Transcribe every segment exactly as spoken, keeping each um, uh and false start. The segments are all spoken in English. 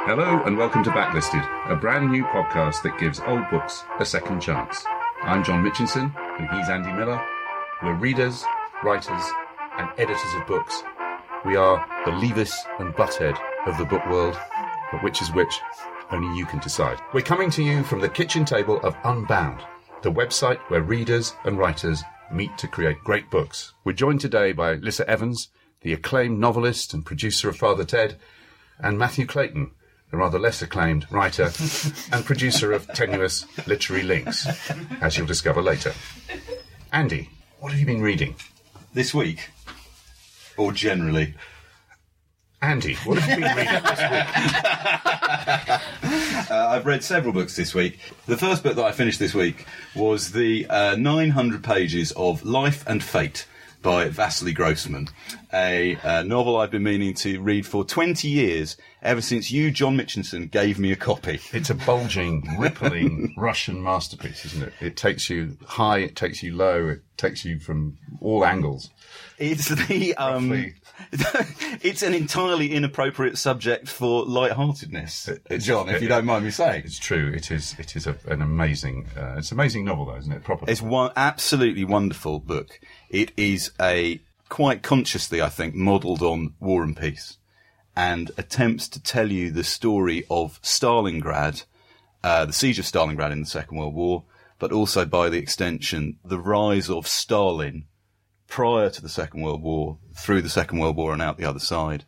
Hello and welcome to Backlisted, a brand new podcast that gives old books a second chance. I'm John Mitchinson and he's Andy Miller. We're readers, writers and editors of books. We are the Leavis and Butthead of the book world, but which is which, only you can decide. We're coming to you from the kitchen table of Unbound, the website where readers and writers meet to create great books. We're joined today by Lissa Evans, the acclaimed novelist and producer of Father Ted, and Matthew Clayton, a rather less acclaimed writer and producer of tenuous literary links, as you'll discover later. Andy, what have you been reading? This week? Or generally? Andy, what have you been reading this week? uh, I've read several books this week. The first book that I finished this week was the uh, nine hundred pages of Life and Fate by Vasily Grossman, a uh, novel I've been meaning to read for twenty years, ever since you, John Mitchinson, gave me a copy. It's a bulging, rippling Russian masterpiece, isn't it? It takes you high, it takes you low, it takes you from all angles. It's the um, it's an entirely inappropriate subject for lightheartedness, it's, John, if you don't mind me saying. It's true. It is. It is a, an amazing. Uh, it's an amazing novel, though, isn't it? Proper. It's one absolutely wonderful book. It is a quite consciously, I think, modelled on War and Peace, and attempts to tell you the story of Stalingrad, uh, the siege of Stalingrad in the Second World War, but also by the extension, the rise of Stalin prior to the Second World War, through the Second World War and out the other side,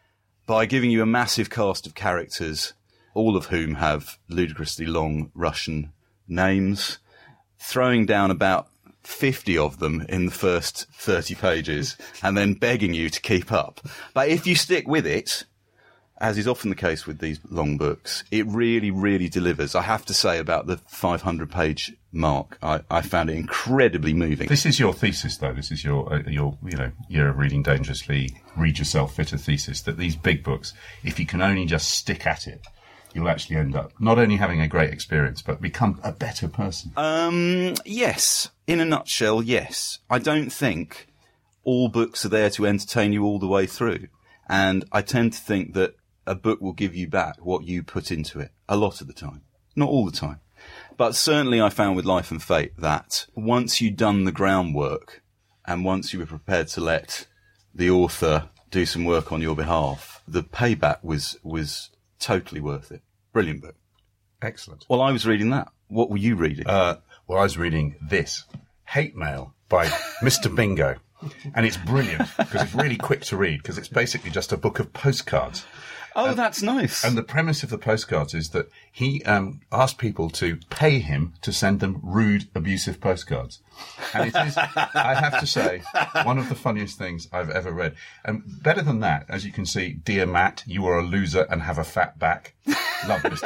by giving you a massive cast of characters, all of whom have ludicrously long Russian names, throwing down about fifty of them in the first thirty pages, and then begging you to keep up. But if you stick with it, as is often the case with these long books, it really, really delivers. I have to say about the five hundred page mark, I, I found it incredibly moving. This is your thesis, though. This is your, uh, your, you know, Year of Reading Dangerously, Read Yourself Fitter thesis, that these big books, if you can only just stick at it, you'll actually end up not only having a great experience, but become a better person. Um, yes. In a nutshell, yes. I don't think all books are there to entertain you all the way through. And I tend to think that a book will give you back what you put into it a lot of the time. Not all the time. But certainly I found with Life and Fate that once you'd done the groundwork and once you were prepared to let the author do some work on your behalf, the payback was, was totally worth it. Brilliant book. Excellent. Well, I was reading that. What were you reading? Uh, well, I was reading this, Hate Mail by Mister Bingo. And it's brilliant because it's really quick to read because it's basically just a book of postcards. Oh, and, that's nice. And the premise of the postcards is that he um, asked people to pay him to send them rude, abusive postcards. And it is, I have to say, one of the funniest things I've ever read. And better than that, as you can see, Dear Matt, you are a loser and have a fat back. Love this.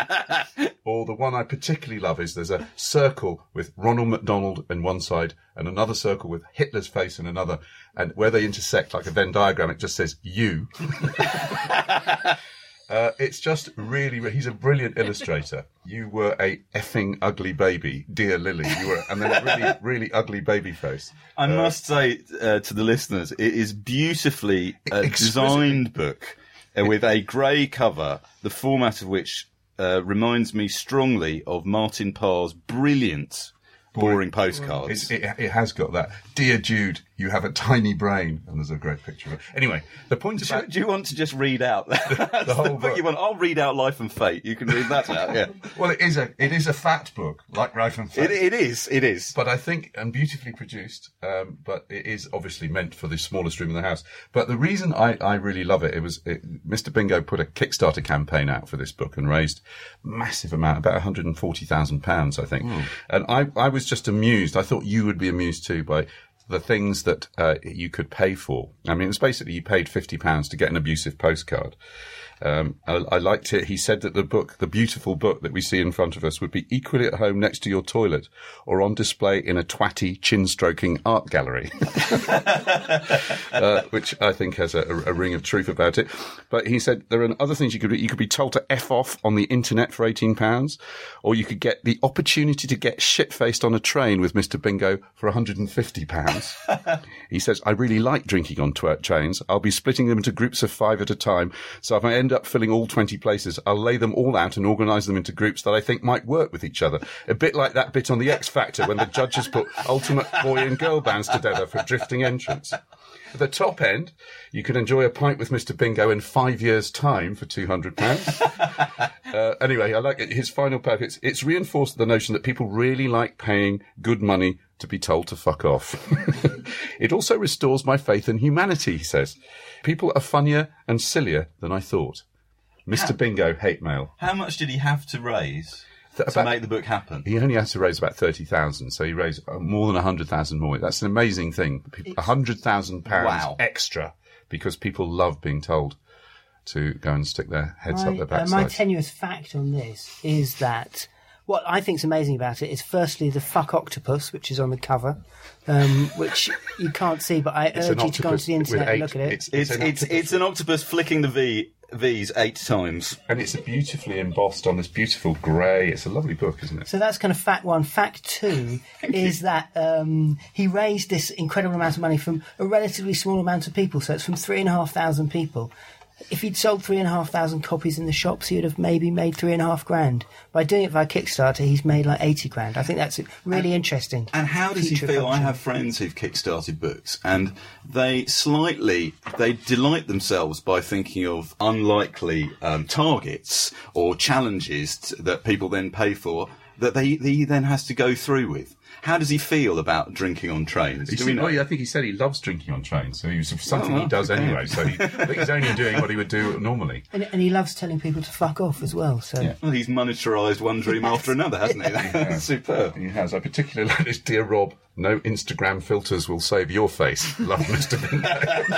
Or the one I particularly love is there's a circle with Ronald McDonald on one side and another circle with Hitler's face in another. And where they intersect like a Venn diagram, it just says you. Uh, it's just really, he's a brilliant illustrator. You were a effing ugly baby, dear Lily. You were, and then a really, really ugly baby face. I uh, must say uh, to the listeners, it is beautifully uh, designed book uh, with a grey cover, the format of which uh, reminds me strongly of Martin Parr's brilliant boring postcards. It, it, it has got that. Dear Jude, you have a tiny brain. And there's a great picture of it. Anyway, the point do, about... Do you want to just read out the, the whole the book? book you want? I'll read out Life and Fate. You can read that out, yeah. Well, it is a it is a fat book, like Life and Fate. It, it is, it is. But I think, and beautifully produced, um, but it is obviously meant for the smallest room in the house. But the reason I, I really love it, it was, it, Mister Bingo put a Kickstarter campaign out for this book and raised massive amount, about one hundred forty thousand pounds, I think. Mm. And I, I was just amused. I thought you would be amused too by the things that uh, you could pay for. I mean, it's basically you paid fifty pounds to get an abusive postcard. Um, I, I liked it. He said that the book, the beautiful book that we see in front of us, would be equally at home next to your toilet or on display in a twatty, chin-stroking art gallery, uh, which I think has a, a ring of truth about it. But he said there are other things you could do. You could be told to F off on the internet for eighteen pounds, or you could get the opportunity to get shit-faced on a train with Mister Bingo for one hundred fifty pounds. He says, I really like drinking on tw- trains. I'll be splitting them into groups of five at a time. So if I end end up filling all twenty places, I'll lay them all out and organise them into groups that I think might work with each other. A bit like that bit on the X Factor when the judges put ultimate boy and girl bands together for drifting entrants. At the top end, you can enjoy a pint with Mister Bingo in five years' time for two hundred pounds. uh, anyway, I like it. His final pack. It's, it's reinforced the notion that people really like paying good money to be told to fuck off. It also restores my faith in humanity, he says. People are funnier and sillier than I thought. Mister How, Bingo, hate mail. How much did he have to raise Th- to about, make the book happen? He only had to raise about thirty thousand, so he raised more than one hundred thousand more. That's an amazing thing. one hundred thousand pounds wow. extra because people love being told to go and stick their heads my, up their backsides. Uh, my tenuous fact on this is that what I think is amazing about it is firstly the fuck octopus, which is on the cover, um, which you can't see, but I it's urge you to go onto the internet and look at it. It's, it's, it's, an, it's, it's an octopus flicking the V V's eight times. And it's beautifully embossed on this beautiful grey. It's a lovely book, isn't it? So that's kind of fact one. Fact two is that um, he raised this incredible amount of money from a relatively small amount of people. So it's from three and a half thousand people. If he'd sold three and a half thousand copies in the shops, he would have maybe made three and a half grand. By doing it via Kickstarter, he's made like eighty grand. I think that's really and, interesting. And how does he feel? Function. I have friends who've kickstarted books, and they slightly they delight themselves by thinking of unlikely um, targets or challenges t- that people then pay for that they he then has to go through with. How does he feel about drinking on trains? Do we know? Well, I think he said he loves drinking on trains, so it's something oh, he does okay. anyway. So he, I think he's only doing what he would do normally. And, and he loves telling people to fuck off as well. So yeah. Well, he's monetarised one dream yes. after another, hasn't he? That's superb. He has. I particularly like this, dear Rob. No Instagram filters will save your face. Love, Mister Bingo.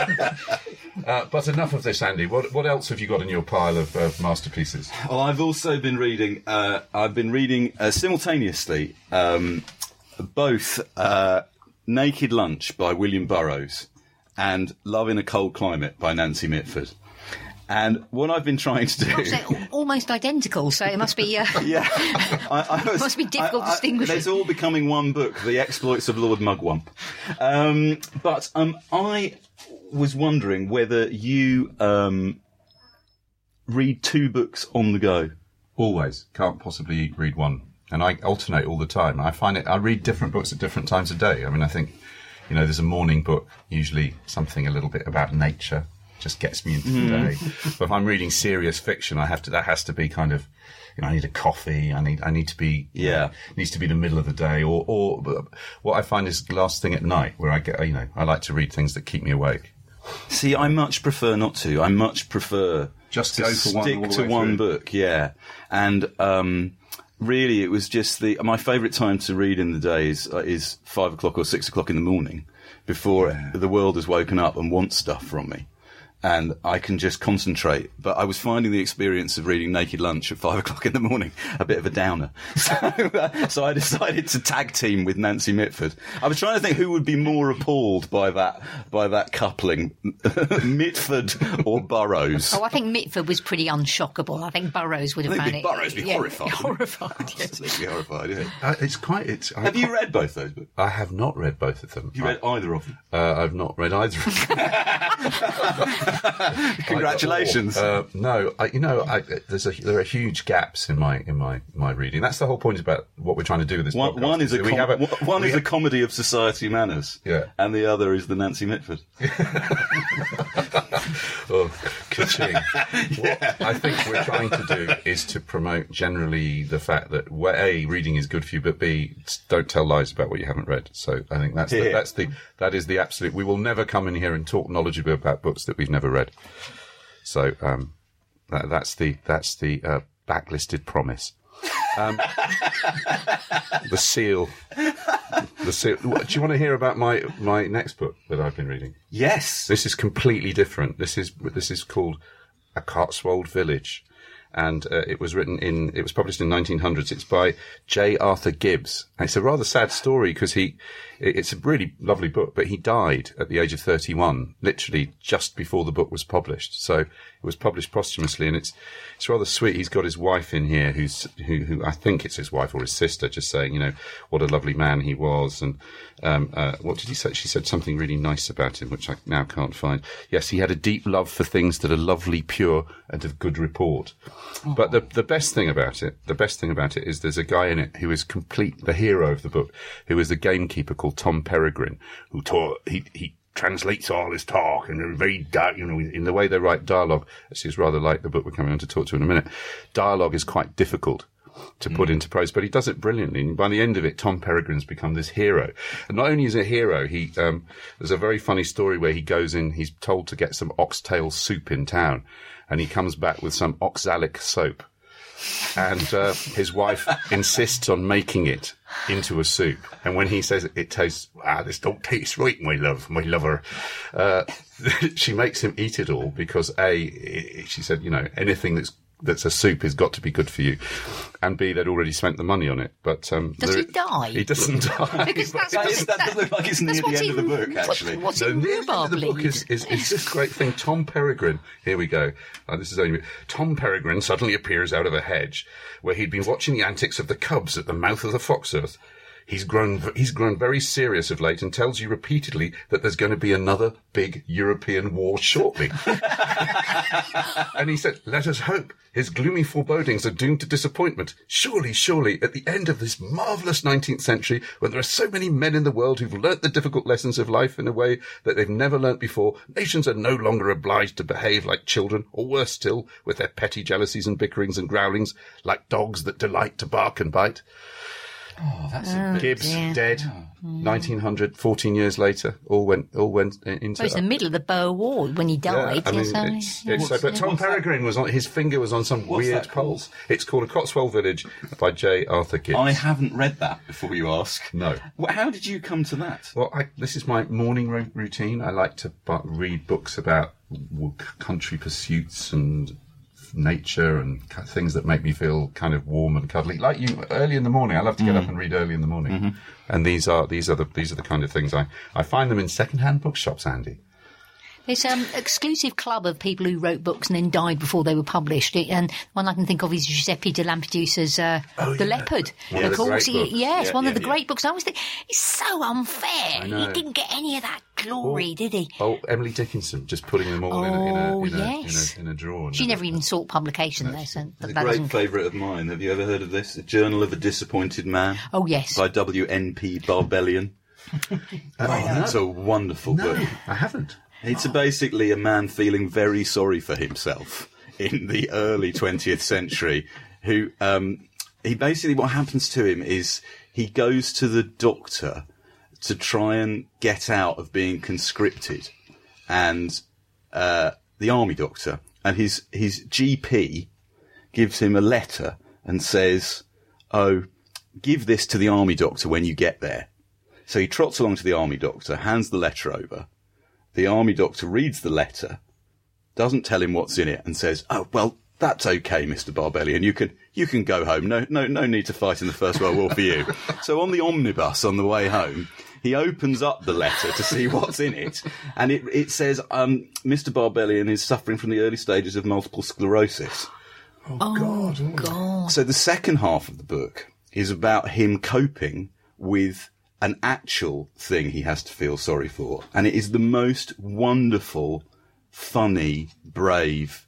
uh, but enough of this, Andy. What what else have you got in your pile of uh, masterpieces? Well, I've also been reading. Uh, I've been reading uh, simultaneously. Um, Both uh, Naked Lunch by William Burroughs and Love in a Cold Climate by Nancy Mitford. And what I've been trying to do... Gosh, they're almost identical, so it must be... Uh, yeah. I, I was, it must be difficult I, to distinguish. It's all becoming one book, The Exploits of Lord Mugwump. Um, but um, I was wondering whether you um, read two books on the go. Always. Can't possibly read one. And I alternate all the time. I find it, I read different books at different times of day. I mean, I think, you know, there's a morning book, usually something a little bit about nature, just gets me into mm. the day. But if I'm reading serious fiction, I have to, that has to be kind of, you know, I need a coffee, I need, I need to be, yeah, you know, it needs to be the middle of the day, or, or what I find is the last thing at night where I get, you know, I like to read things that keep me awake. See, I much prefer not to. I much prefer just to go for one, stick all the to way one through. book, yeah. And, um, really, it was just the my favourite time to read in the day is, uh, is five o'clock or six o'clock in the morning, before yeah. the world has woken up and wants stuff from me, and I can just concentrate. But I was finding the experience of reading Naked Lunch at five o'clock in the morning a bit of a downer, so, uh, so I decided to tag team with Nancy Mitford. I was trying to think who would be more appalled by that by that coupling, Mitford or Burroughs. Oh, I think Mitford was pretty unshockable. I think Burroughs would have I think found it. Burroughs would be yeah, horrified. Horrified, yes. Absolutely horrified, yeah. Uh, it's quite. It's. Have you read both those books? I have not read both of them. Have you read I, either of them? Uh, I've not read either of them. Congratulations. Uh, no, I, you know, I, there's a, there are huge gaps in my in my, my reading. That's the whole point about what we're trying to do with this one, podcast. One is a, we com- have a one is have... a comedy of society manners, yeah, and the other is the Nancy Mitford. Oh, ka-ching. Yeah. What I think we're trying to do is to promote generally the fact that A, reading is good for you, but B, don't tell lies about what you haven't read. So I think that's yeah. the, that's the that is the absolute. We will never come in here and talk knowledgeably about books that we've never read. So um, that, that's the that's the uh, backlisted promise. Um, the seal. The seal. Do you want to hear about my, my next book that I've been reading? Yes. This is completely different. This is this is called A Cotswold Village, and uh, it was written in, it was published in nineteen hundreds. It's by J. Arthur Gibbs. And it's a rather sad story because he, it's a really lovely book, but he died at the age of thirty-one, literally just before the book was published. So it was published posthumously, and it's, it's rather sweet. He's got his wife in here who's, who, who I think it's his wife or his sister, just saying, you know, what a lovely man he was. And, um, uh, what did he say? She said something really nice about him, which I now can't find. Yes, he had a deep love for things that are lovely, pure, and of good report. Oh. But the the best thing about it, the best thing about it is there's a guy in it who is complete, the hero of the book, who is the gamekeeper called Tom Peregrine, who taught, he, he translates all his talk and very, you know, in the way they write dialogue. This is rather like the book we're coming on to talk to in a minute. Dialogue is quite difficult to put mm. into prose, but he does it brilliantly. And by the end of it, Tom Peregrine's become this hero. And not only is he a hero, he, um, there's a very funny story where he goes in, he's told to get some oxtail soup in town, and he comes back with some oxalic soap. And uh, his wife insists on making it into a soup. And when he says it tastes, ah, this don't taste right, my love, my lover, uh, she makes him eat it all because A, it, she said, you know, anything that's that's a soup has got to be good for you, and B, they'd already spent the money on it. But um, does there, he die? He doesn't die. Because that's that, what, is, that, that doesn't look like it's near the end even, of the book. Actually, what, what's no, in near the end of the book is, is, is this great thing. Tom Peregrine. Here we go. Uh, this is only Tom Peregrine suddenly appears out of a hedge where he'd been watching the antics of the cubs at the mouth of the Foxearth. He's grown, he's grown very serious of late and tells you repeatedly that there's going to be another big European war shortly. And he said, let us hope. His gloomy forebodings are doomed to disappointment. Surely, surely, at the end of this marvellous nineteenth century, when there are so many men in the world who've learnt the difficult lessons of life in a way that they've never learnt before, nations are no longer obliged to behave like children, or worse still, with their petty jealousies and bickerings and growlings, like dogs that delight to bark and bite. Oh, that's oh, a bit... Gibbs dear. dead, oh. nineteen hundred, fourteen years later, all went all went into. Well, it's the middle of the Boer War when he died. Yeah, I mean, so, it's, yeah. it's so, but Tom Peregrine was on his finger was on some What's weird that called? pulse. It's called A Cotswold Village by J. Arthur Gibbs. I haven't read that before you ask. No. Well, how did you come to that? Well, I, this is my morning ro- routine. I like to bu- read books about w- country pursuits and nature and c- things that make me feel kind of warm and cuddly. Like you, early in the morning. I love to get mm. up and read early in the morning. Mm-hmm. And these are these are the these are the kind of things I, I find them in second-hand bookshops, Andy. There's an um, exclusive club of people who wrote books and then died before they were published. It, and one I can think of is Giuseppe de Lampedusa's uh, oh, The yeah. Leopard. One of the course, great books. Yes, yeah, one yeah, of the yeah. great books. I always think, it's so unfair. He didn't get any of that glory, oh, did he? Oh, Emily Dickinson, just putting them all in, a, in, a, Oh, in, a, yes. in, a, in a drawer. She never even sought publication, though. So It's a that great doesn't- favourite of mine. Have you ever heard of this? The Journal of a Disappointed Man Oh, yes. by W N P Barbellion. Oh, that's a wonderful No, book. I haven't. It's basically a man feeling very sorry for himself in the early twentieth century, who, um, he basically, what happens to him is he goes to the doctor to try and get out of being conscripted, and, uh, the army doctor, and his, his G P gives him a letter and says, oh, give this to the army doctor when you get there. So he trots along to the army doctor, hands the letter over. The army doctor reads the letter, doesn't tell him what's in it, and says, "Oh, well, that's okay, Mister Barbellion. You can you can go home. No, no, no need to fight in the First World War for you." So on the omnibus on the way home, he opens up the letter to see what's in it, and it it says, um, "Mister Barbellion is suffering from the early stages of multiple sclerosis." Oh, Oh, God. God. So the second half of the book is about him coping with an actual thing he has to feel sorry for. And it is the most wonderful, funny, brave,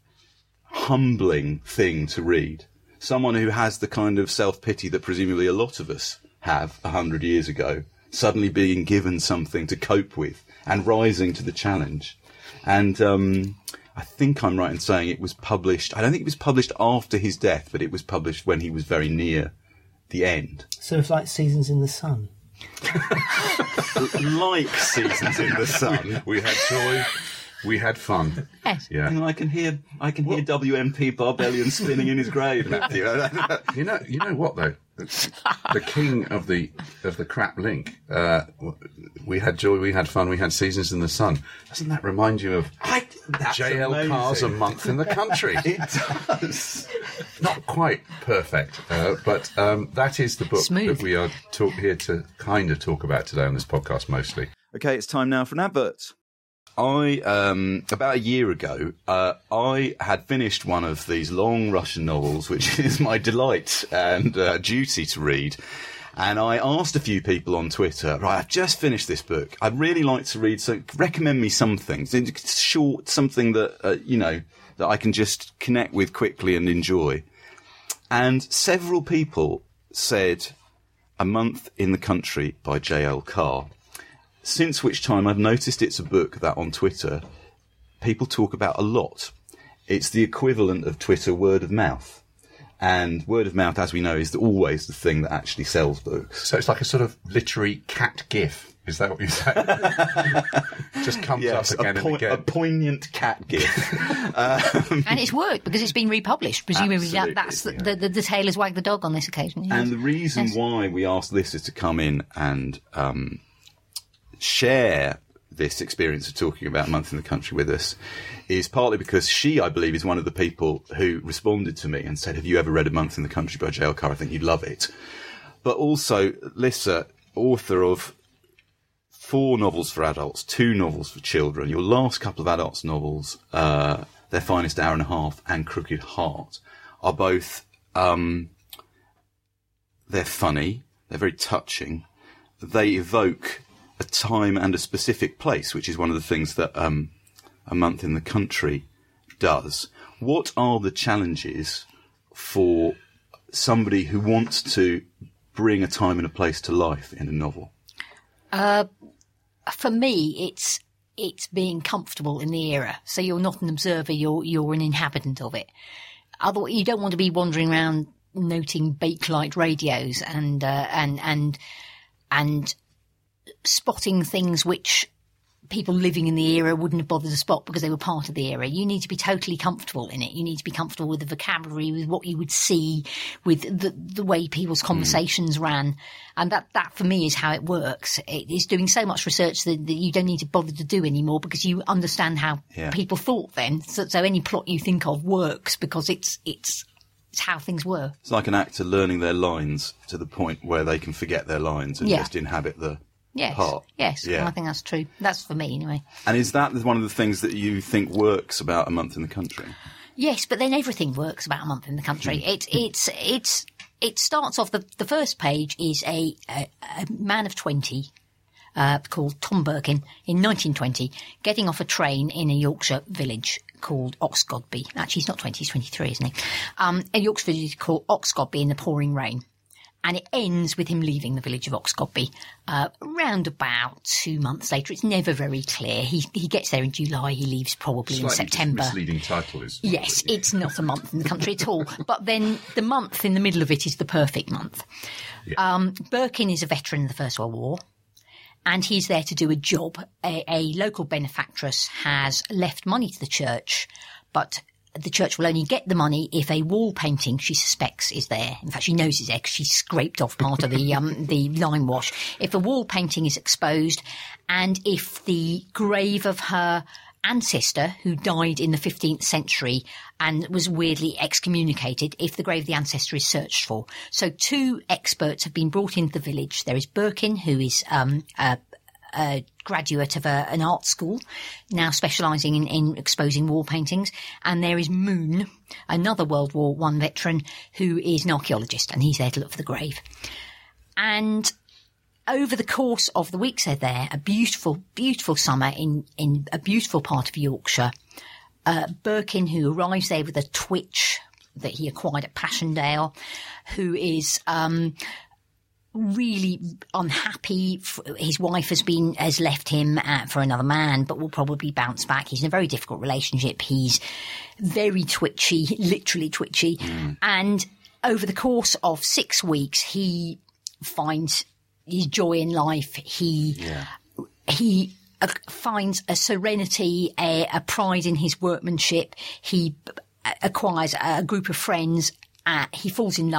humbling thing to read. Someone who has the kind of self-pity that presumably a lot of us have a hundred years ago, suddenly being given something to cope with and rising to the challenge. And um, I think I'm right in saying it was published, I don't think it was published after his death, but it was published when he was very near the end. Sort of like Seasons in the Sun. Like Seasons in the Sun. We had joy. We had fun. Yes. Yeah. And I can hear, I can hear W M P Barbellion spinning in his grave, Matthew. You know, you know what though? the king of the of the crap link. Uh, we had joy, we had fun, we had Seasons in the Sun. Doesn't that remind you of I, that's J L Carr's A amazing. Month in the Country? It does. Not quite perfect, uh, but um, that is the book Smooth. that we are talk, here to kind of talk about today on this podcast mostly. Okay, it's time now for an advert. I, um, about a year ago, uh, I had finished one of these long Russian novels, which is my delight and uh, duty to read. And I asked a few people on Twitter, right, I've just finished this book. I'd really like to read, so recommend me some things. It's short, something that, uh, you know, that I can just connect with quickly and enjoy. And several people said A Month in the Country by J L Carr. Since which time I've noticed it's a book that on Twitter people talk about a lot. It's the equivalent of Twitter word of mouth. And word of mouth, as we know, is always the thing that actually sells books. So it's like a sort of literary cat gif. Is that what you say? Just comes Yes, up again a, po- and again. a poignant cat gif. And it's worked because it's been republished. Presumably Absolutely, that, that's the, yeah. the, the, the tail has wagged the dog on this occasion. Yes. And the reason Yes. why we asked Lissa to come in and um, share this experience of talking about A Month in the Country with us is partly because she, I believe, is one of the people who responded to me and said, have you ever read A Month in the Country by J L Carr? I think you'd love it. But also, Lissa, author of four novels for adults, two novels for children, your last couple of adults novels, uh, Their Finest Hour and a Half and Crooked Heart, are both, um, they're funny, they're very touching, they evoke a time and a specific place, which is one of the things that um, A Month in the Country does. What are the challenges for somebody who wants to bring a time and a place to life in a novel? Uh, for me, it's it's being comfortable in the era. So you're not an observer; you're you're an inhabitant of it. Otherwise, you don't want to be wandering around noting Bakelite radios and uh, and and and spotting things which people living in the era wouldn't have bothered to spot because they were part of the era. You need to be totally comfortable in it. You need to be comfortable with the vocabulary, with what you would see, with the the way people's conversations mm. ran. And that, that for me is how it works. It is doing so much research that, that you don't need to bother to do anymore because you understand how yeah. people thought then. So, so any plot you think of works because it's, it's, it's how things were. It's like an actor learning their lines to the point where they can forget their lines and Yeah. just inhabit the Yes, part. yes, Yeah. I think that's true. That's for me anyway. And is that one of the things that you think works about A Month in the Country? Yes, but then everything works about A Month in the Country. It's it's it's it starts off the the first page is a a, a man of twenty uh, called Tom Birkin in nineteen twenty getting off a train in a Yorkshire village called Oxgodby. Actually, he's not twenty; he's twenty-three, isn't he? Um, a Yorkshire village called Oxgodby in the pouring rain. And it ends with him leaving the village of Oxgodby uh, round about two months later. It's never very clear. He he gets there in July. He leaves probably Slightly in September. misleading title is. Yes, it's not a month in the country at all. But then the month in the middle of it is the perfect month. Yeah. Um, Birkin is a veteran of the First World War. And he's there to do a job. A, a local benefactress has left money to the church, but the church will only get the money if a wall painting she suspects is there. In fact, she knows it's there because she scraped off part of the um, the lime wash. If a wall painting is exposed and if the grave of her ancestor, who died in the fifteenth century and was weirdly excommunicated, if the grave of the ancestor is searched for. So two experts have been brought into the village. There is Birkin, who is um, a a graduate of a, an art school, now specialising in, in exposing wall paintings. And there is Moon, another World War One veteran, who is an archaeologist, and he's there to look for the grave. And over the course of the weeks they're there, a beautiful, beautiful summer in, in a beautiful part of Yorkshire, uh, Birkin, who arrives there with a twitch that he acquired at Passchendaele, who is um really unhappy. His wife has been has left him uh, for another man, but will probably bounce back. He's in a very difficult relationship. He's very twitchy, literally twitchy. Mm. And over the course of six weeks, he finds his joy in life. He yeah. he uh, finds a serenity, a, a pride in his workmanship. He acquires a group of friends. Uh, he falls in love.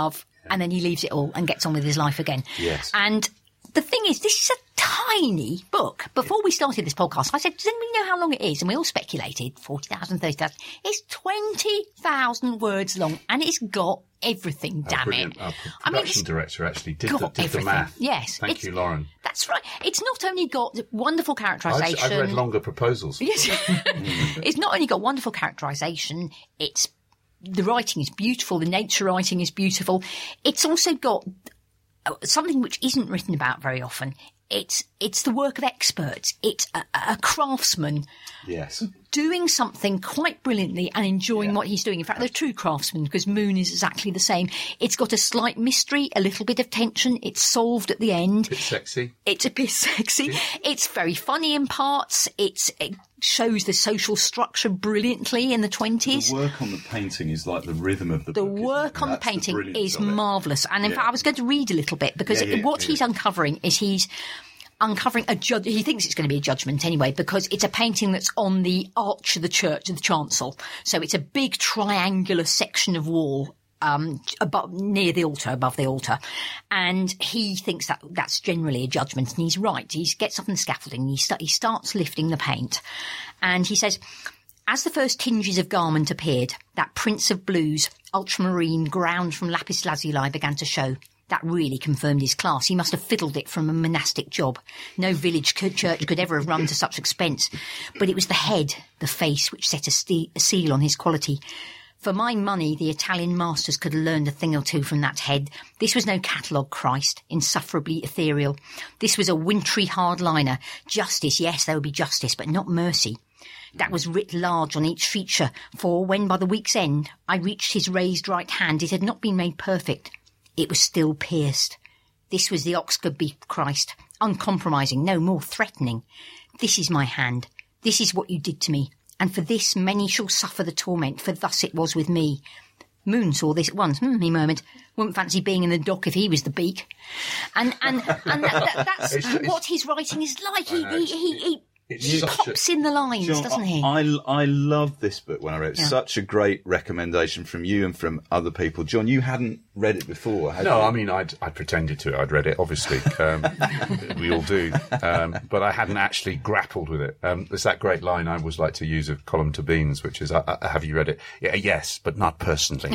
and then he leaves it all and gets on with his life again. Yes. And the thing is, this is a tiny book. Before we started this podcast, I said, does anybody know how long it is? And we all speculated, forty thousand, thirty thousand. It's twenty thousand words long, and it's got everything, damn Our it. Our I mean, production it's director actually did, the, got did the everything. math. Yes. Thank it's- you, Lauren. That's right. It's not only got wonderful I've, characterisation. I've read longer proposals. Yes. It's not only got wonderful characterisation, it's the writing is beautiful, the nature writing is beautiful. It's also got something which isn't written about very often. It's it's the work of experts. It's a, a craftsman Yes. doing something quite brilliantly and enjoying Yeah. what he's doing. In fact, they're true craftsmen, because Moon is exactly the same. It's got a slight mystery, a little bit of tension. It's solved at the end. Bit sexy. It's a bit sexy. It's very funny in parts. It's, it shows the social structure brilliantly in the twenties. The work on the painting is like the rhythm of the The book. isn't work it? on the That's painting brilliance is of it. marvellous. And in Yeah. fact, I was going to read a little bit, because Yeah, yeah, what yeah. he's uncovering is he's uncovering a judge. He thinks it's going to be a judgment anyway, because it's a painting that's on the arch of the church, of the chancel. So it's a big triangular section of wall um, above, near the altar, above the altar. And he thinks that that's generally a judgment, and he's right. He gets up on the scaffolding, and he, st- he starts lifting the paint. And he says, as the first tinges of garment appeared, that prince of blues, ultramarine, ground from lapis lazuli, began to show. That really confirmed his class. He must have fiddled it from a monastic job. No village co- church could ever have run to such expense. But it was the head, the face, which set a, ste- a seal on his quality. For my money, the Italian masters could have learned a thing or two from that head. This was no catalogue Christ, insufferably ethereal. This was a wintry hardliner. Justice, yes, there would be justice, but not mercy. That was writ large on each feature, for when by the week's end I reached his raised right hand, it had not been made perfect. It was still pierced. This was the Oxford Christ, uncompromising, no more threatening. This is my hand. This is what you did to me. And for this many shall suffer the torment, for thus it was with me. Moon saw this at once. Hmm, he murmured. Wouldn't fancy being in the dock if he was the beak. And and and that, that, that's It's- it's- what his writing is like. He know, he he, he, It's he such a- pops in the lines, John, doesn't he? I, I love this book when I read it. Yeah. Such a great recommendation from you and from other people. John, you hadn't read it before, had No, you? I mean, I'd, I pretended to. I'd read it, obviously. Um, we all do. Um, but I hadn't actually grappled with it. Um, there's that great line I always like to use of Column to Beans, which is, uh, uh, have you read it? Yeah, yes, but not personally.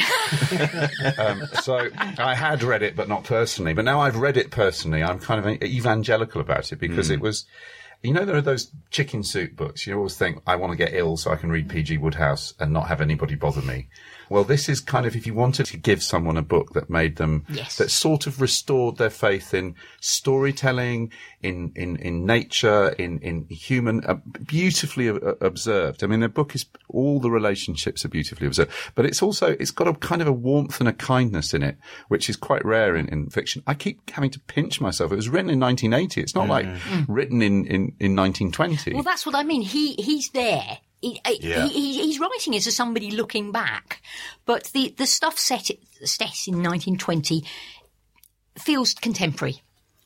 um, so I had read it, but not personally. But now I've read it personally. I'm kind of evangelical about it, because Mm. it was... You know, there are those chicken soup books. You always think, I want to get ill so I can read P G Wodehouse and not have anybody bother me. Well, this is kind of, if you wanted to give someone a book that made them, Yes. that sort of restored their faith in storytelling, in, in, in nature, in, in human, uh, beautifully uh, observed. I mean, the book is, all the relationships are beautifully observed, but it's also, it's got a kind of a warmth and a kindness in it, which is quite rare in, in fiction. I keep having to pinch myself. It was written in nineteen eighty. It's not like written in, in, in nineteen twenty. Well, that's what I mean. He he's there. He, Yeah. he, he, he's writing as somebody looking back, but the, the stuff set, set in nineteen twenty feels contemporary.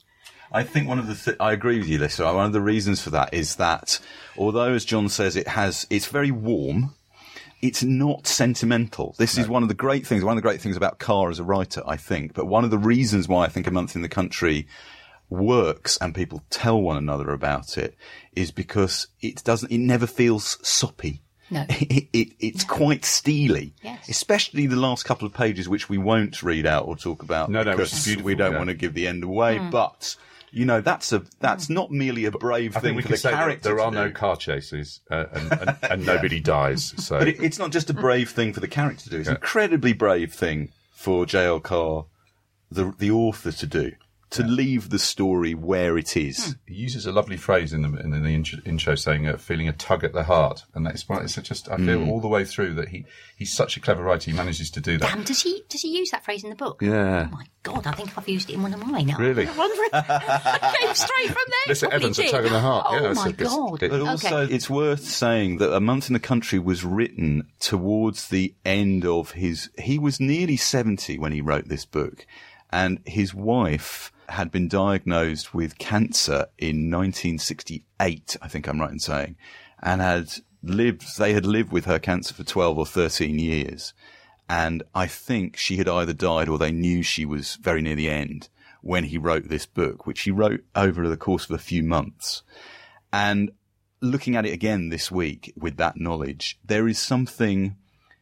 I think one of the th- I agree with you, Lisa. One of the reasons for that is that although, as John says, it has it's very warm, it's not sentimental. This is one of the great things. One of the great things about Carr as a writer, I think. But one of the reasons why I think A Month in the Country works and people tell one another about it is because it doesn't. It never feels soppy. No. It, it, it's quite steely, Yes. especially the last couple of pages, which we won't read out or talk about No, no, because it's beautiful, we don't yeah. want to give the end away. But you know, that's a that's not merely a brave I thing think we for can the say that character. there to are no do. car chases uh, and, and, and nobody dies. So But it, it's not just a brave thing for the character to do; it's an incredibly brave thing for J L. Carr, the the author, to do. To leave the story where it is. he uses a lovely phrase in the in the intro, intro saying uh, feeling a tug at the heart, and that's why it's just I feel all the way through that he he's such a clever writer. He manages to do that. Damn, does he does he use that phrase in the book? Yeah. Oh my God, I think I've used it in one of mine. Really? I came straight from there. Listen, Probably Evans, a did. tug in the heart. Oh Yeah, it's my a- it's- God. it- But also, Okay. it's worth saying that A Month in the Country was written towards the end of his... He was nearly seventy when he wrote this book, and his wife had been diagnosed with cancer in nineteen sixty-eight, I think I'm right in saying, and had lived... They had lived with her cancer for twelve or thirteen years. And I think she had either died or they knew she was very near the end when he wrote this book, which he wrote over the course of a few months. And looking at it again this week with that knowledge, there is something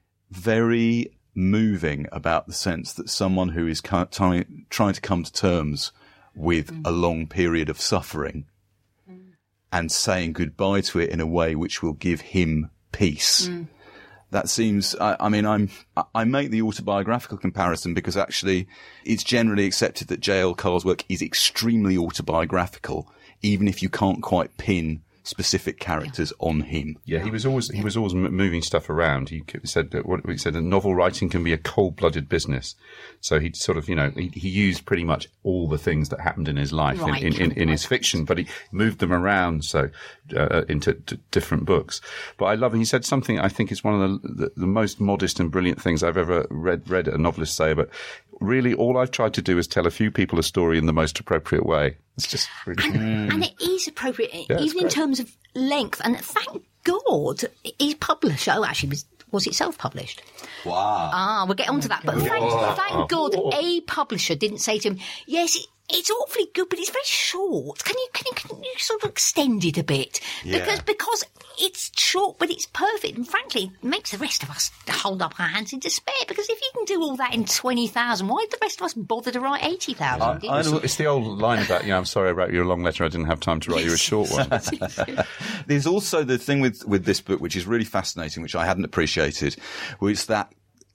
very moving about the sense that someone who is trying to come to terms with mm. a long period of suffering mm. and saying goodbye to it in a way which will give him peace. Mm. That seems, I, I mean, I'm, I make the autobiographical comparison because actually it's generally accepted that J L Carr's work is extremely autobiographical, even if you can't quite pin specific characters on him. Yeah, he was always he was always moving stuff around. He said that what he said that novel writing can be a cold-blooded business. So he sort of, you know, he, he used pretty much all the things that happened in his life right. in, in, in, in his fiction, but he moved them around so uh, into t- different books. But I love. He said something I think is one of the, the the most modest and brilliant things I've ever read read a novelist say. But really, all I've tried to do is tell a few people a story in the most appropriate way. It's just really and, and it is appropriate, yeah, even in terms of length. And thank God, his publisher, oh, actually, was was it self-published? Wow. Ah, we'll get on to that. But thank, thank God a publisher didn't say to him, yes, it, it's awfully good, but it's very short. Can you can you, can you sort of extend it a bit? Yeah. Because because it's short, but it's perfect. And frankly, it makes the rest of us hold up our hands in despair. Because if you can do all that in twenty thousand, why did the rest of us bother to write eighty thousand? Uh, it's, it's the old line about, you know, I'm sorry I wrote you a long letter, I didn't have time to write you a short one. There's also the thing with, with this book, which is really fascinating, which I hadn't appreciated, was that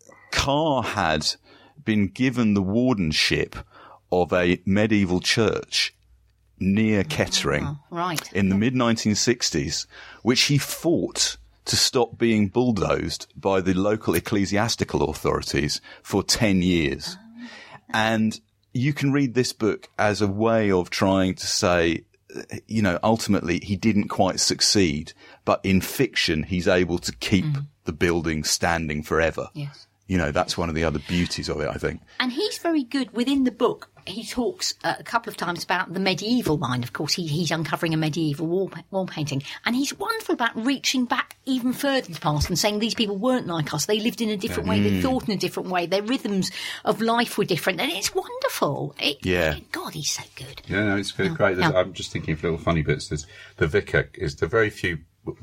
Carr had been given the wardenship of a medieval church near Kettering oh, right. in the mid nineteen sixties, which he fought to stop being bulldozed by the local ecclesiastical authorities for ten years. Oh. And you can read this book as a way of trying to say, you know, ultimately he didn't quite succeed, but in fiction he's able to keep mm. the building standing forever. Yes. You know, that's one of the other beauties of it, I think. And he's very good within the book. He talks uh, a couple of times about the medieval mind. Of course, he, he's uncovering a medieval wall, wall painting. And he's wonderful about reaching back even further in the past and saying these people weren't like us. They lived in a different yeah. way. They thought in a different way. Their rhythms of life were different. And it's wonderful. It, yeah. It, God, he's so good. Yeah, no, it's very oh, great. No. I'm just thinking of little funny bits. There's the vicar is the very few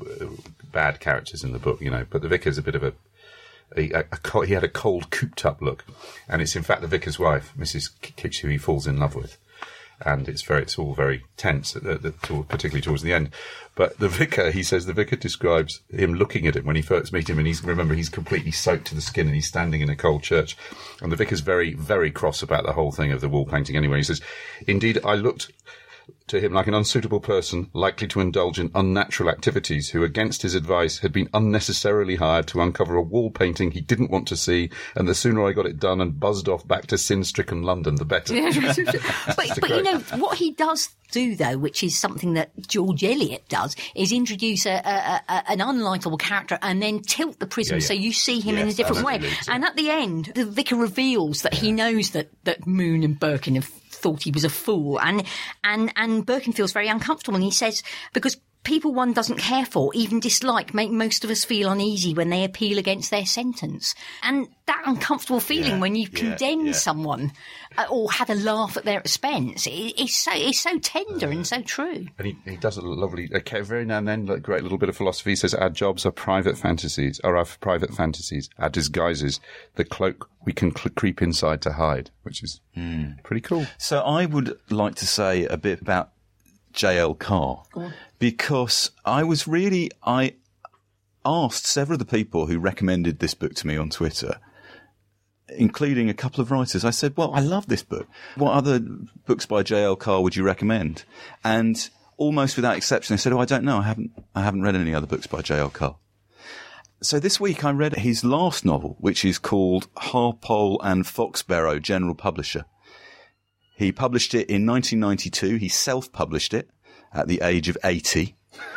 bad characters in the book, you know, but the vicar's a bit of a A, a, a, he had a cold, cooped-up look, and it's in fact the vicar's wife, Missus Kitch, who he falls in love with, and it's very, it's all very tense, at the, the, particularly towards the end. But the vicar, he says, the vicar describes him looking at him when he first meet him, and he's remember he's completely soaked to the skin, and he's standing in a cold church, and the vicar's very, very cross about the whole thing of the wall painting. Anyway, he says, "Indeed, I looked to him like an unsuitable person, likely to indulge in unnatural activities, who, against his advice, had been unnecessarily hired to uncover a wall painting he didn't want to see, and the sooner I got it done and buzzed off back to sin-stricken London, the better." but but you know, what he does do, though, which is something that George Eliot does, is introduce a, a, a, an unlikable character and then tilt the prism yeah, yeah. so you see him yes, in a different way. So. And at the end, the vicar reveals that yeah. he knows that, that Moon and Birkin have thought he was a fool, and and and Birkin feels very uncomfortable, and he says, because people one doesn't care for, even dislike, make most of us feel uneasy when they appeal against their sentence. And that uncomfortable feeling yeah, when you condemn yeah, yeah. someone uh, or had a laugh at their expense, it, it's so it's so tender uh, and so true. And he, he does a lovely, okay, very now and then, like, great little bit of philosophy. He says, our jobs are private fantasies, are our private fantasies, our disguises, the cloak we can cl- creep inside to hide, which is mm. pretty cool. So I would like to say a bit about J L Carr, because I was really, I asked several of the people who recommended this book to me on Twitter, including a couple of writers. I said, well, I love this book. What other books by J L Carr would you recommend? And almost without exception, they said, oh, I don't know. I haven't, I haven't read any other books by J L Carr. So this week I read his last novel, which is called Harpole and Foxbarrow, General Publisher. He published it in nineteen ninety-two. He self-published it at the age of eighty.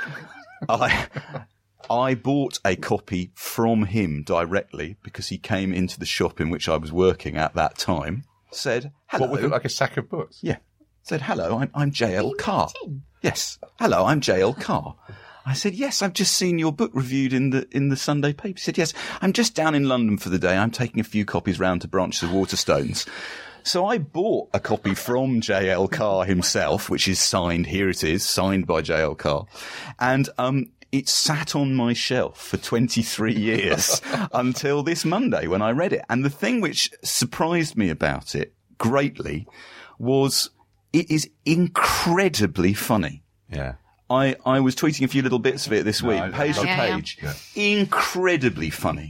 I, I bought a copy from him directly because he came into the shop in which I was working at that time. Said, hello. What, with it, like a sack of books? Yeah. Said, hello, I'm, I'm J L Carr. Yes. Hello, I'm J L Carr. I said, yes, I've just seen your book reviewed in the in the Sunday paper. He said, yes, I'm just down in London for the day. I'm taking a few copies round to Branches of Waterstones. So I bought a copy from J L Carr himself, which is signed. Here it is, signed by J L Carr. And um, it sat on my shelf for twenty-three years until this Monday when I read it. And the thing which surprised me about it greatly was it is incredibly funny. Yeah. I, I was tweeting a few little bits of it this week, I- page to Yeah, yeah. page. Incredibly funny.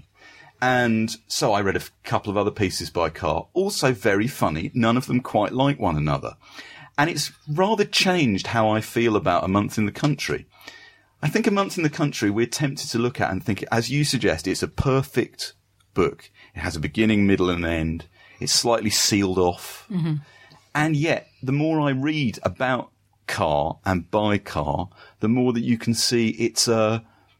And so I read a f- couple of other pieces by Carr, also very funny, none of them quite like one another. And it's rather changed how I feel about A Month in the Country. I think A Month in the Country we're tempted to look at and think, as you suggest, it's a perfect book. It has a beginning, middle and end. It's slightly sealed off. Mm-hmm. And yet, the more I read about Carr and by Carr, the more that you can see it's a,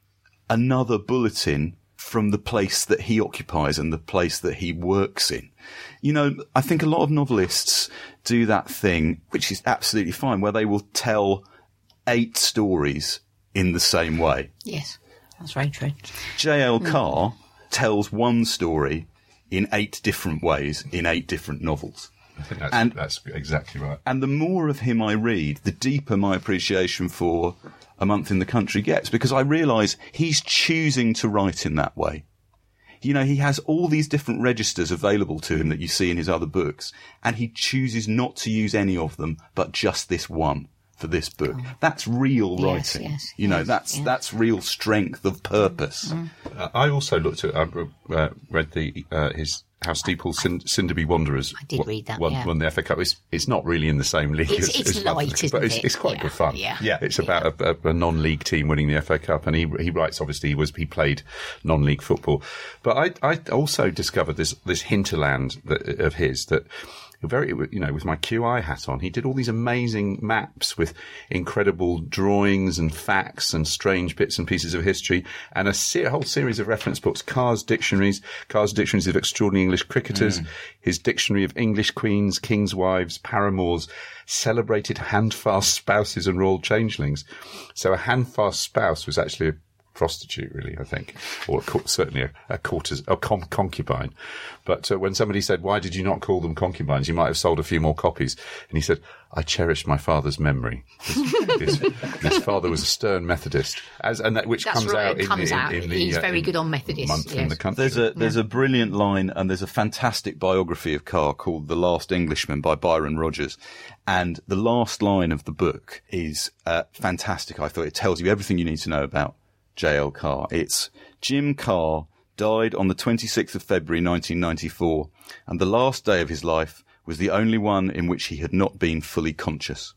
another bulletin from the place that he occupies and the place that he works in. You know, I think a lot of novelists do that thing, which is absolutely fine, where they will tell eight stories in the same way. Yes, that's very true. J L Carr tells one story in eight different ways in eight different novels. I think that's, And- that's exactly right. And the more of him I read, the deeper my appreciation for A Month in the Country gets, because I realise he's choosing to write in that way. You know, he has all these different registers available to him that you see in his other books, and he chooses not to use any of them, but just this one for this book. That's real Yes, writing. yes, you know, yes, that's yes. that's real strength of purpose. Uh, I also looked at, I uh, read the uh, his How Steeple Sin- Cinderby Wanderers. I did won- read that, Won, yeah. won the F A Cup. It's, it's not really in the same league It's- as, it's as light, London, isn't but it's, it? it's quite Yeah, good fun. yeah. Yeah. It's about a, a, a non-league team winning the F A Cup, and he he writes. Obviously, he was he played non-league football, but I I also discovered this this hinterland that, of his that. Very, you know, with my Q I hat on, he did all these amazing maps with incredible drawings and facts and strange bits and pieces of history, and a, se- a whole series of reference books. Carr's dictionaries, Carr's dictionaries of extraordinary English cricketers, mm. his dictionary of English queens, kings' wives, paramours, celebrated handfast spouses and royal changelings. So a handfast spouse was actually a prostitute, really, I think, or a co- certainly a, a, courtes- a con- concubine. But uh, when somebody said, why did you not call them concubines? You might have sold a few more copies. And he said, I cherished my father's memory. His, his, his father was a stern Methodist, as and that which That's comes right, out it in comes the, in, out. in the He's uh, very in good on Methodists, Month in yes. the Country. There's a there's a brilliant line, and there's a fantastic biography of Carr called The Last Englishman by Byron Rogers. And the last line of the book is uh, fantastic. I thought it tells you everything you need to know about J L Carr. It's Jim Carr died on the twenty-sixth of February nineteen ninety-four, and the last day of his life was the only one in which he had not been fully conscious.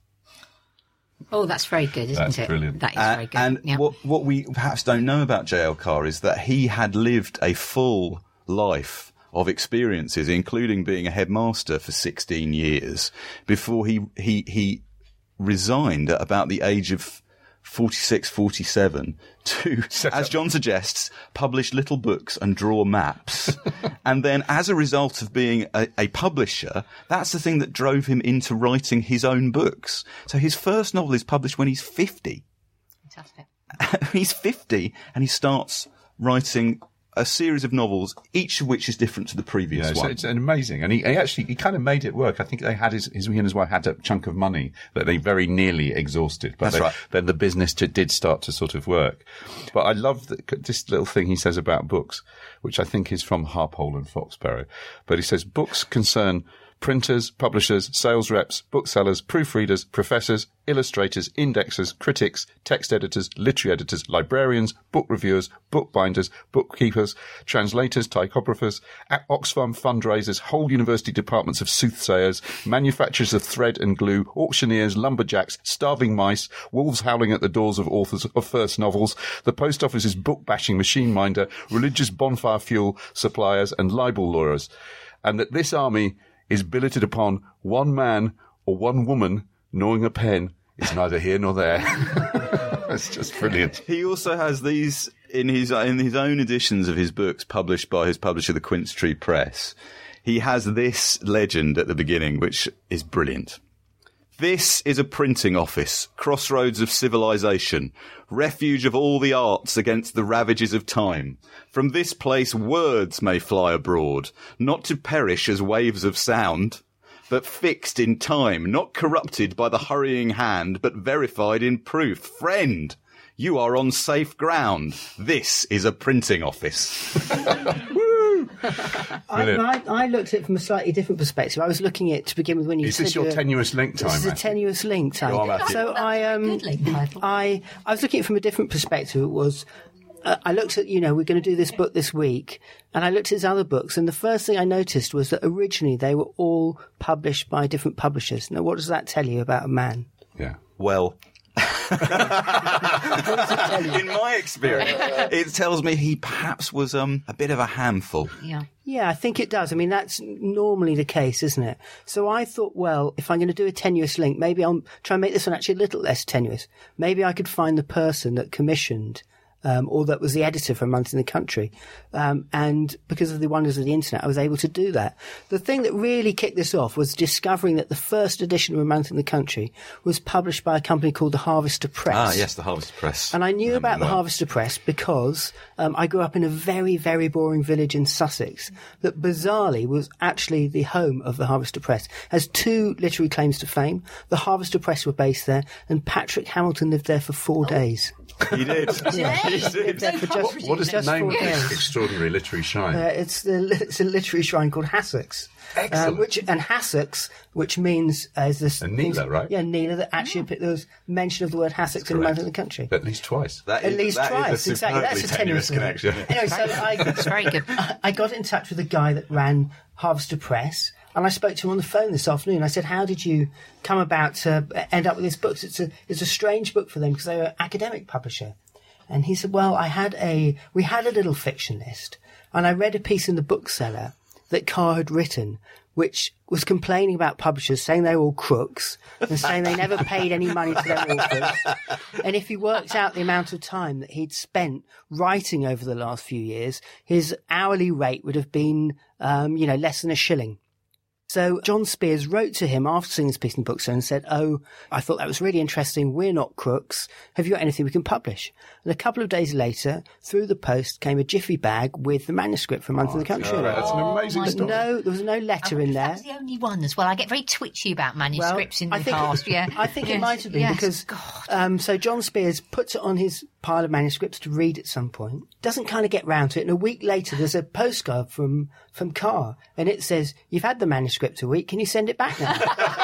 Oh, that's very good, isn't That's it? brilliant. That is Uh, very good. and yeah. what what we perhaps don't know about J L Carr is that he had lived a full life of experiences, including being a headmaster for sixteen years, before he he he resigned at about the age of forty-six, forty-seven to, as John suggests, publish little books and draw maps. And then as a result of being a, a publisher, that's the thing that drove him into writing his own books. So his first novel is published when he's fifty. Fantastic. He's fifty and he starts writing a series of novels, each of which is different to the previous Yeah, it's, one. it's an amazing, and he, he actually he kind of made it work. I think they had his, his he and his wife had a chunk of money that they very nearly exhausted, but That's they, right. then the business t- did start to sort of work. But I love the, this little thing he says about books, which I think is from Harpole and Foxbarrow. But he says books concern printers, publishers, sales reps, booksellers, proofreaders, professors, illustrators, indexers, critics, text editors, literary editors, librarians, book reviewers, bookbinders, bookkeepers, translators, typographers, Oxfam fundraisers, whole university departments of soothsayers, manufacturers of thread and glue, auctioneers, lumberjacks, starving mice, wolves howling at the doors of authors of first novels, the post office's book-bashing machine minder, religious bonfire fuel suppliers, and libel lawyers. And that this army is billeted upon one man or one woman gnawing a pen is neither here nor there. That's just brilliant. He also has these in his in his own editions of his books published by his publisher, the Quince Tree Press. He has this legend at the beginning, which is brilliant. This is a printing office, crossroads of civilization, refuge of all the arts against the ravages of time. From this place words may fly abroad, not to perish as waves of sound, but fixed in time, not corrupted by the hurrying hand, but verified in proof. Friend, you are on safe ground. This is a printing office. I, I, I looked at it from a slightly different perspective. I was looking at it to begin with when you Is said this your you were- tenuous link time? This is a Matthew? tenuous link time. Go on, Matthew. So I um Good link title. I I was looking at it from a different perspective. It was uh, I looked at, you know, we're going to do this book this week, and I looked at his other books, and the first thing I noticed was that originally they were all published by different publishers. Now, what does that tell you about a man? Yeah. Well, in my experience, it tells me he perhaps was um, a bit of a handful. Yeah. Yeah, I think it does. I mean, that's normally the case, isn't it? So I thought, well, if I'm going to do a tenuous link, maybe I'll try and make this one actually a little less tenuous. Maybe I could find the person that commissioned Um, or that was the editor for A Month in the Country. Um, and because of the wonders of the internet, I was able to do that. The thing that really kicked this off was discovering that the first edition of A Month in the Country was published by a company called the Harvester Press. Ah, yes, the Harvester Press. And I knew Um, about the well, Harvester Press because um, I grew up in a very, very boring village in Sussex that bizarrely was actually the home of the Harvester Press. Has two literary claims to fame. The Harvester Press were based there, and Patrick Hamilton lived there for four days. He did. He Lived did. there for just, What, what is the just name four of this days. extraordinary literary shrine? Uh, it's the it's a literary shrine called Hassocks. Excellent. Uh, which and Hassocks, which means uh, is this And Neela, right? Yeah, Neela. That actually there was mention of the word Hassocks in A Month in the Country. At least twice. That At is- least that is twice, a exactly. That's a superbly tenuous tenuous connection. Anyway, so I, It's very good. I got in touch with the guy that ran Harvester Press, and I spoke to him on the phone this afternoon. I said, "How did you come about to end up with this book? It's a it's a strange book for them because they were an academic publisher." And he said, "Well, I had a we had a little fiction list, and I read a piece in the bookseller that Carr had written, which was complaining about publishers, saying they were all crooks, and saying they never paid any money to their authors. And if he worked out the amount of time that he'd spent writing over the last few years, his hourly rate would have been, um, you know, less than a shilling." So John Spears wrote to him after seeing this piece in the bookstore and said, "Oh, I thought that was really interesting. We're not crooks. Have you got anything we can publish?" And a couple of days later, through the post came a jiffy bag with the manuscript for A Month in the Country. Oh, that's an amazing my story. No, there was no letter in there. That was the only one as well. I get very twitchy about manuscripts in the I think past. It, yeah, I think Yes, it might have been yes. because God. um, so John Spears puts it on his pile of manuscripts to read at some point. Doesn't kind of get round to it, and a week later there's a postcard from from Carr, and it says, "You've had the manuscript a week. Can you send it back now?"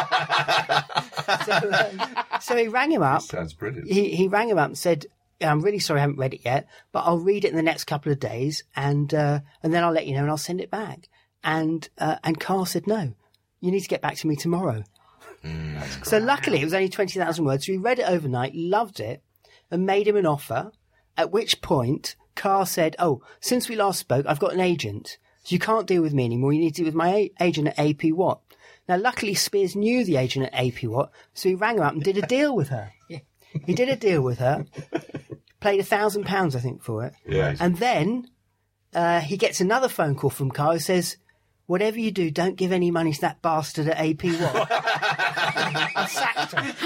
so, um, so he rang him up. Sounds brilliant. He he rang him up and said, "I'm really sorry I haven't read it yet, but I'll read it in the next couple of days, and uh, and then I'll let you know, and I'll send it back." And uh, and Carl said, "No, you need to get back to me tomorrow." So luckily it was only twenty thousand words. So he read it overnight, loved it, and made him an offer. At which point Carl said, "Oh, since we last spoke, I've got an agent. So you can't deal with me anymore. You need to deal with my a- agent at A P Watt." Now, luckily, Spears knew the agent at A P Watt, so he rang her up and did a deal with her. He did a deal with her, paid a thousand pounds, I think, for it. Yeah. And then uh, he gets another phone call from Carl who says, "Whatever you do, don't give any money to that bastard at A P Watt." I sacked her.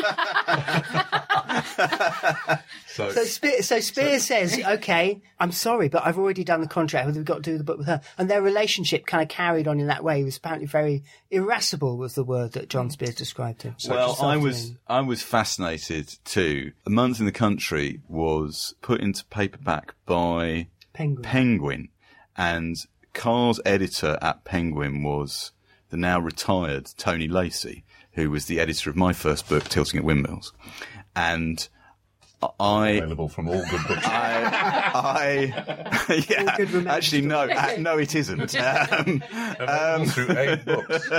So, So, Spears, so Spears says, "Okay, I'm sorry, but I've already done the contract. We've got to do the book with her." And their relationship kind of carried on in that way. It was apparently very irascible, was the word that John Spears described him. Well, This I was afternoon. I was fascinated too. A Month in the Country was put into paperback by Penguin. Penguin, and Carr's editor at Penguin was the now retired Tony Lacey, who was the editor of my first book, Tilting at Windmills, and I. available from all good books. I, yeah, good remembered actually, no, uh, no, it isn't. Um, Available through eight books.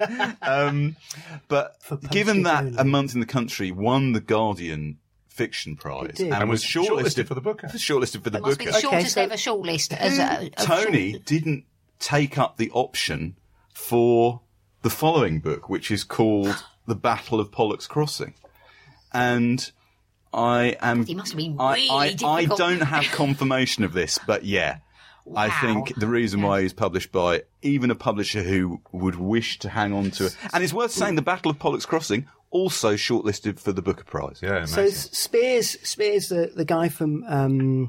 but postage given that only. A Month in the Country won the Guardian Fiction Prize did. and, And was was shortlisted, shortlisted for the Booker. shortlisted for the It must be Booker, the shortest so- ever shortlist. As a, of Tony short- didn't take up the option for the following book, which is called The Battle of Pollock's Crossing. And I am. He must have been I, really I, I difficult. don't have confirmation of this, but yeah. I Wow. think the reason why he's published by even a publisher who would wish to hang on to it. And it's worth saying The Battle of Pollock's Crossing also shortlisted for the Booker Prize. Yeah, So amazing. Spears, Spears, the, the guy from um,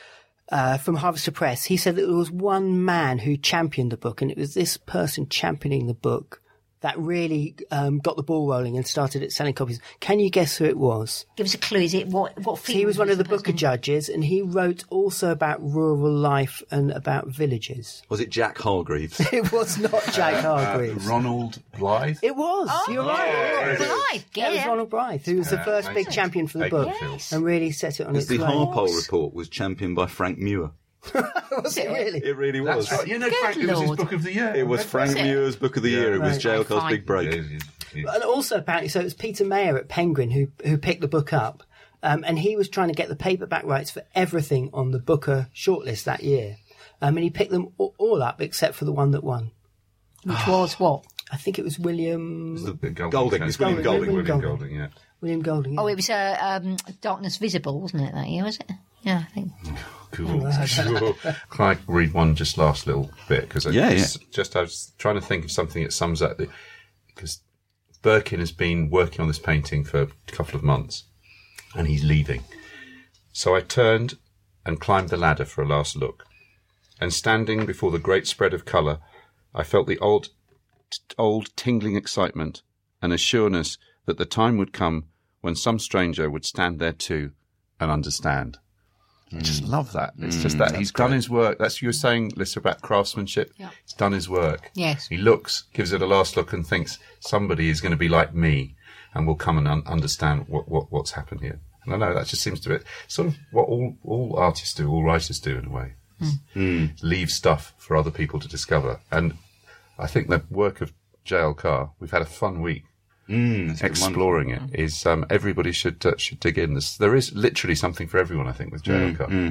uh, from Harvester Press, he said that there was one man who championed the book, and it was this person championing the book that really um, got the ball rolling and started it selling copies. Can you guess who it was? Give us a clue. Is it what? What So field? he was one of the person? Booker judges, and he wrote also about rural life and about villages. Was it Jack Hargreaves? It was not Jack Hargreaves. Ronald Blythe. It was. You're right. It was. Blythe, Yeah, it was yeah. Ronald Blythe, who was the Yeah, first big amazing. champion for the April book Fools. and really set it on its the way. Harpole report was championed by Frank Muir. Was it really? It really was. That's right. You know, Good Frank, it was his Lord. book of the year. It was Frank it? Muir's Book of the Yeah. Year. It was Right. J L K's Fine. big break. Yeah, yeah, yeah. And also, apparently, so it was Peter Mayer at Penguin who who picked the book up, um, and he was trying to get the paperback rights for everything on the Booker shortlist that year, um, and he picked them all, all up except for the one that won. Which was what? I think it was William The Golding. Golding, it's William Golding. William Golding. Golding, yeah. William Golding. Yeah. Oh, it was uh, um, Darkness Visible, wasn't it, that year, was it? Yeah, I think. Cool. Sure. Can I read one just last little bit? Because Yeah, just, just I was trying to think of something that sums up the because Birkin has been working on this painting for a couple of months, and he's leaving. So I turned and climbed the ladder for a last look, and standing before the great spread of colour, I felt the old, t- old tingling excitement and a sureness that the time would come when some stranger would stand there too and understand. I just love that. It's just that he's done his work. That's what you were saying, Lisa, about craftsmanship. Yeah. He's done his work. Yes. He looks, gives it a last look and thinks somebody is going to be like me and will come and un- understand what, what, what's happened here. And I know that just seems to be sort of what all, all artists do, all writers do in a way. Mm. Leave stuff for other people to discover. And I think the work of J L Carr, we've had a fun week. Mm, Exploring it is um, everybody should uh, should dig in. There's, there is literally something for everyone, I think, with J L Carr. Mm, mm.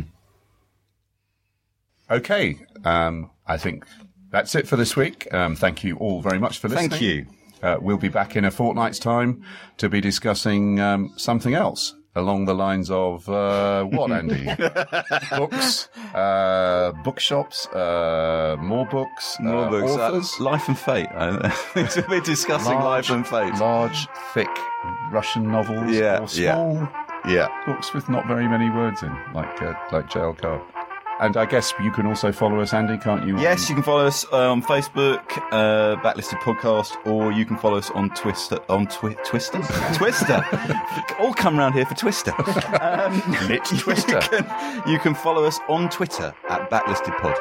Okay, um, I think that's it for this week. Um, thank you all very much for listening. Thank you. Uh, we'll be back in a fortnight's time to be discussing um, something else along the lines of uh, what, Andy? Books, uh, bookshops, uh, more books, More uh, books. uh, authors. Life and Fate. I- We're discussing Life and Fate. Large, thick Russian novels, Yeah, or small yeah. Yeah. books with not very many words in, like uh, like J L Carr. And I guess you can also follow us, Andy, can't you? Yes, you can follow us uh, on Facebook, uh, Backlisted Podcast, or you can follow us on Twister. On twi- Twister? Twister! All come round here for Twister. Um, Lit Twister. You can, you can follow us on Twitter at Backlisted Pod.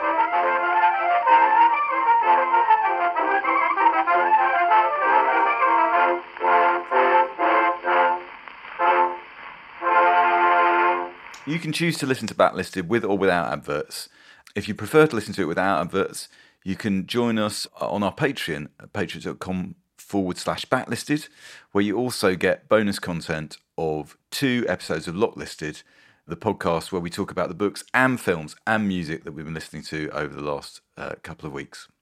You can choose to listen to Backlisted with or without adverts. If you prefer to listen to it without adverts, you can join us on our Patreon at patreon.com forward slash backlisted, where you also get bonus content of two episodes of Locklisted, the podcast where we talk about the books and films and music that we've been listening to over the last uh, couple of weeks.